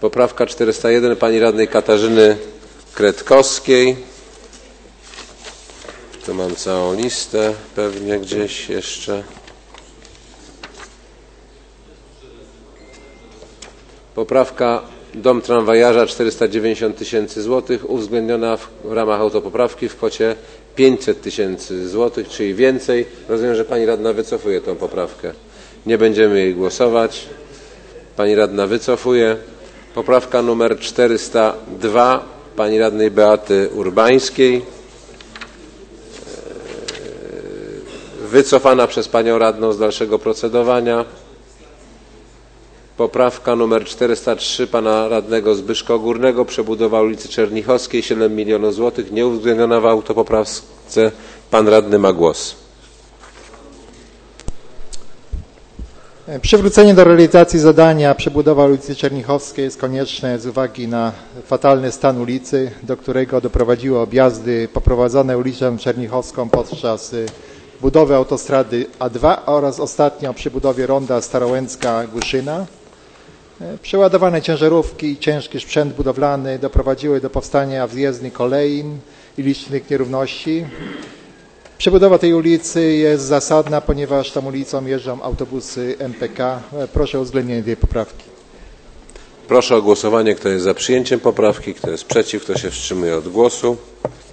Poprawka 401 pani radnej Katarzyny Kretkowskiej. Tu mam całą listę, pewnie gdzieś jeszcze. Poprawka dom tramwajarza 490 tysięcy złotych, uwzględniona w ramach autopoprawki w kwocie 500 tysięcy złotych, czyli więcej. Rozumiem, że pani radna wycofuje tę poprawkę. Nie będziemy jej głosować. Pani radna wycofuje. Poprawka numer 402 pani radnej Beaty Urbańskiej. Wycofana przez panią radną z dalszego procedowania. Poprawka numer 403 pana radnego Zbyszka Górnego, przebudowa ulicy Czernichowskiej, 7 milionów złotych, nieuwzględniona w autopoprawce. Pan radny ma głos. Przywrócenie do realizacji zadania przebudowa ulicy Czernichowskiej jest konieczne z uwagi na fatalny stan ulicy, do którego doprowadziły objazdy poprowadzone ulicą Czernichowską podczas budowy autostrady A2 oraz ostatnio przy budowie ronda Starołęcka-Głuszyna. Przeładowane ciężarówki i ciężki sprzęt budowlany doprowadziły do powstania zjezdni kolei i licznych nierówności. Przebudowa tej ulicy jest zasadna, ponieważ tą ulicą jeżdżą autobusy MPK. Proszę o uwzględnienie tej poprawki. Proszę o głosowanie, kto jest za przyjęciem poprawki, kto jest przeciw, kto się wstrzymuje od głosu.